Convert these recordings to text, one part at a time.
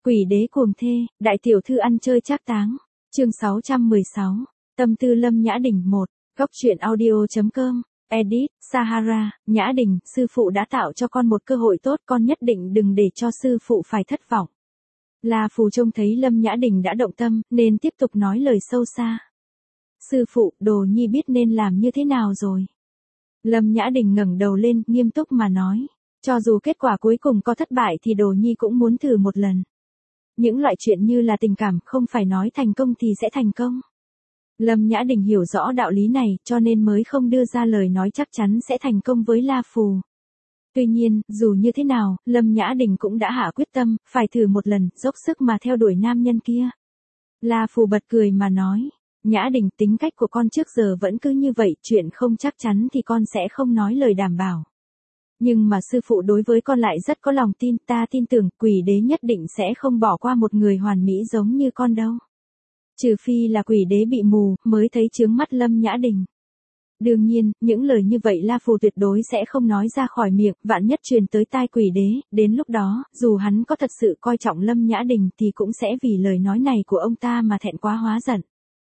Quỷ đế cuồng thê, đại tiểu thư ăn chơi trác táng. Chương 616. Tâm tư Lâm Nhã Đình 1. Góc truyện audio.com. Edit, Sahara, Nhã Đình, sư phụ đã tạo cho con một cơ hội tốt, con nhất định đừng để cho sư phụ phải thất vọng. La Phù trông thấy Lâm Nhã Đình đã động tâm, nên tiếp tục nói lời sâu xa. Sư phụ, Đồ Nhi biết nên làm như thế nào rồi. Lâm Nhã Đình ngẩng đầu lên, nghiêm túc mà nói. Cho dù kết quả cuối cùng có thất bại thì Đồ Nhi cũng muốn thử một lần. Những loại chuyện như là tình cảm không phải nói thành công thì sẽ thành công. Lâm Nhã Đình hiểu rõ đạo lý này cho nên mới không đưa ra lời nói chắc chắn sẽ thành công với La Phù. Tuy nhiên, dù như thế nào, Lâm Nhã Đình cũng đã hạ quyết tâm, phải thử một lần, dốc sức mà theo đuổi nam nhân kia. La Phù bật cười mà nói, Nhã Đình, tính cách của con trước giờ vẫn cứ như vậy, chuyện không chắc chắn thì con sẽ không nói lời đảm bảo. Nhưng mà sư phụ đối với con lại rất có lòng tin, ta tin tưởng quỷ đế nhất định sẽ không bỏ qua một người hoàn mỹ giống như con đâu. Trừ phi là quỷ đế bị mù, mới thấy chướng mắt Lâm Nhã Đình. Đương nhiên, những lời như vậy La Phù tuyệt đối sẽ không nói ra khỏi miệng, vạn nhất truyền tới tai quỷ đế, đến lúc đó, dù hắn có thật sự coi trọng Lâm Nhã Đình thì cũng sẽ vì lời nói này của ông ta mà thẹn quá hóa giận.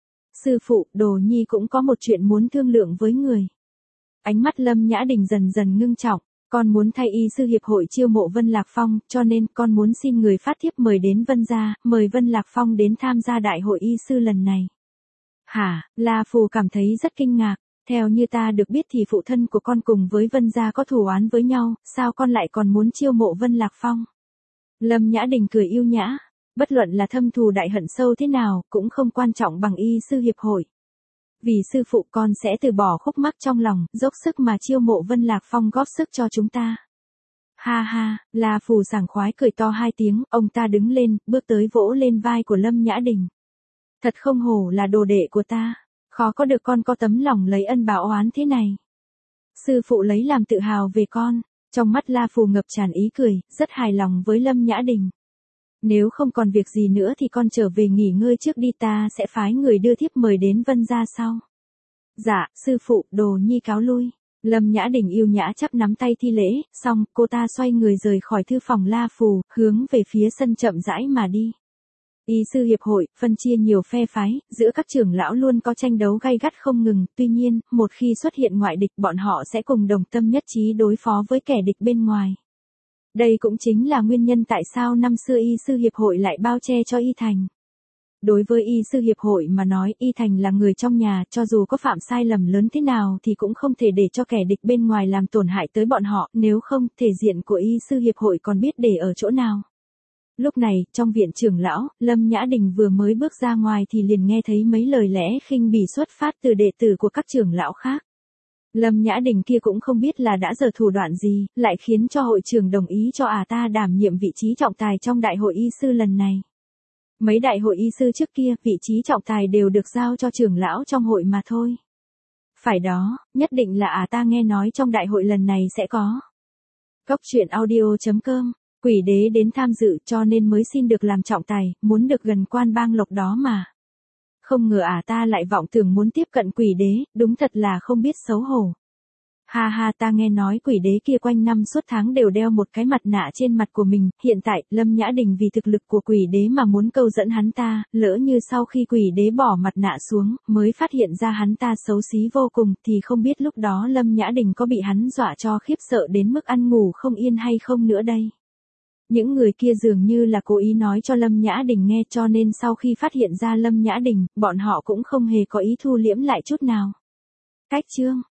Sư phụ, Đồ Nhi cũng có một chuyện muốn thương lượng với người. Ánh mắt Lâm Nhã Đình dần dần ngưng trọng. Con muốn thay y sư hiệp hội chiêu mộ Vân Lạc Phong, cho nên con muốn xin người phát thiếp mời đến Vân gia, mời Vân Lạc Phong đến tham gia đại hội y sư lần này. Hả? La Phù cảm thấy rất kinh ngạc. Theo như ta được biết thì phụ thân của con cùng với Vân gia có thù oán với nhau, sao con lại còn muốn chiêu mộ Vân Lạc Phong? Lâm Nhã Đình cười yêu nhã. Bất luận là thâm thù đại hận sâu thế nào, cũng không quan trọng bằng y sư hiệp hội. Vì sư phụ con sẽ từ bỏ khúc mắc trong lòng, dốc sức mà chiêu mộ Vân Lạc Phong góp sức cho chúng ta. Ha ha, La Phù sảng khoái cười to hai tiếng, ông ta đứng lên, bước tới vỗ lên vai của Lâm Nhã Đình. Thật không hổ là đồ đệ của ta, khó có được con có tấm lòng lấy ân báo oán thế này. Sư phụ lấy làm tự hào về con, trong mắt La Phù ngập tràn ý cười, rất hài lòng với Lâm Nhã Đình. Nếu không còn việc gì nữa thì con trở về nghỉ ngơi trước đi, ta sẽ phái người đưa thiếp mời đến Vân gia sau. Dạ, sư phụ, Đồ Nhi cáo lui. Lâm Nhã Đình yêu nhã chắp nắm tay thi lễ, xong, cô ta xoay người rời khỏi thư phòng La Phù, hướng về phía sân chậm rãi mà đi. Y sư hiệp hội, phân chia nhiều phe phái, giữa các trưởng lão luôn có tranh đấu gay gắt không ngừng, tuy nhiên, một khi xuất hiện ngoại địch bọn họ sẽ cùng đồng tâm nhất trí đối phó với kẻ địch bên ngoài. Đây cũng chính là nguyên nhân tại sao năm xưa y sư hiệp hội lại bao che cho y thành. Đối với y sư hiệp hội mà nói, y thành là người trong nhà, cho dù có phạm sai lầm lớn thế nào thì cũng không thể để cho kẻ địch bên ngoài làm tổn hại tới bọn họ, nếu không, thể diện của y sư hiệp hội còn biết để ở chỗ nào. Lúc này, trong viện trưởng lão, Lâm Nhã Đình vừa mới bước ra ngoài thì liền nghe thấy mấy lời lẽ khinh bỉ xuất phát từ đệ tử của các trưởng lão khác. Lâm Nhã Đình kia cũng không biết là đã giở thủ đoạn gì, lại khiến cho hội trưởng đồng ý cho ta đảm nhiệm vị trí trọng tài trong đại hội y sư lần này. Mấy đại hội y sư trước kia, vị trí trọng tài đều được giao cho trưởng lão trong hội mà thôi. Phải đó, nhất định là ta nghe nói trong đại hội lần này sẽ có. Góc truyện audio.com. Quỷ đế đến tham dự cho nên mới xin được làm trọng tài, muốn được gần quan bang lộc đó mà. Không ngờ ta lại vọng tưởng muốn tiếp cận quỷ đế, đúng thật là không biết xấu hổ. Ha ha, ta nghe nói quỷ đế kia quanh năm suốt tháng đều đeo một cái mặt nạ trên mặt của mình, hiện tại, Lâm Nhã Đình vì thực lực của quỷ đế mà muốn câu dẫn hắn ta, lỡ như sau khi quỷ đế bỏ mặt nạ xuống, mới phát hiện ra hắn ta xấu xí vô cùng, thì không biết lúc đó Lâm Nhã Đình có bị hắn dọa cho khiếp sợ đến mức ăn ngủ không yên hay không nữa đây. Những người kia dường như là cố ý nói cho Lâm Nhã Đình nghe, cho nên sau khi phát hiện ra Lâm Nhã Đình, bọn họ cũng không hề có ý thu liễm lại chút nào. Cách chương